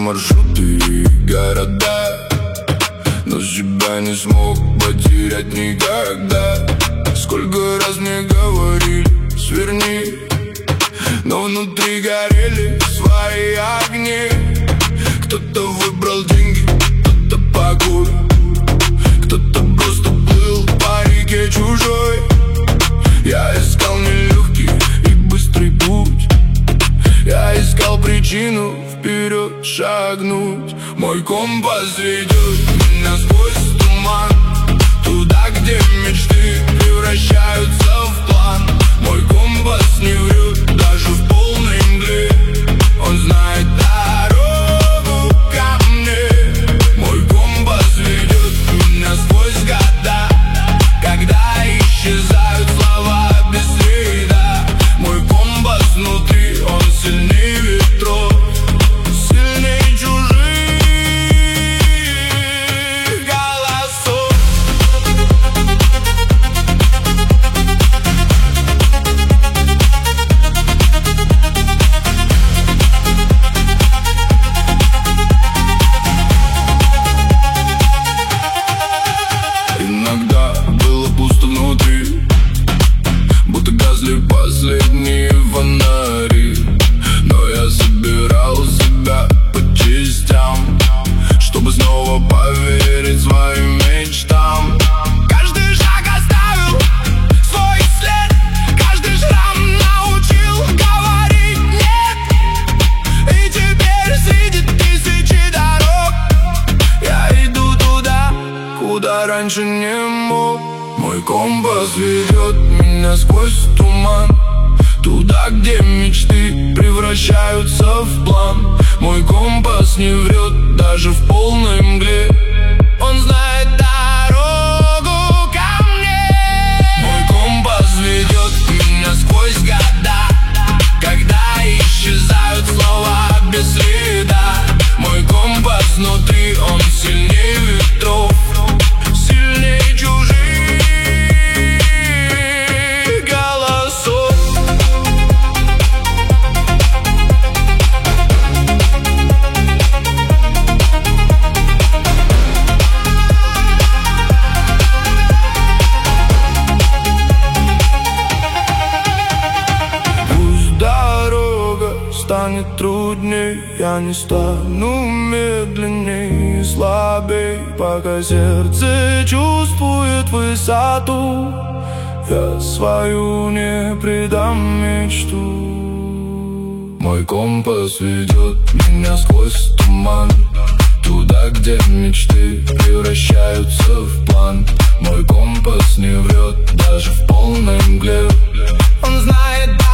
маршруты и города, но себя не смог потерять никогда. Сколько раз мне говорили, сверни, но внутри горели свои огни. Кто-то выбрал деньги, кто-то покой, кто-то просто плыл по реке чужой. Я искал нелегкий и быстрый путь, я искал причину вперед шагнуть. Мой компас ведет меня сквозь туман, туда, где мечты превращаются в план. Мой компас не врет даже в полной мгле, он знает дорогу ко мне. Мой компас ведет меня сквозь года, когда исчезают слова без следа. Мой компас внутри, он сильнее ветров, сильнее чужих голосов. Иногда было пусто внутри, будто гасли последние фонари. Но я собирал себя по частям, чтобы снова поверить своим мечтам. Каждый шаг оставил свой след, каждый шрам научил говорить нет. И теперь среди тысячи дорог я иду туда, куда раньше не мог. Мой компас ведет меня сквозь туман, туда, где мечты превращаются в план. Мой компас не врет даже в полной мгле, он знает дорогу ко мне. Мой компас ведет меня сквозь года, когда исчезают слова без следа. Мой компас внутри, он сильнее ветров, сильнее чужих голосов. Пусть дорога станет трудней, я не стану медленней, слабей, пока сердце чувствует высоту. Я свою не предам мечту. Мой компас ведет меня сквозь туман, туда, где мечты превращаются в план. Мой компас не врет даже в полной мгле, он знает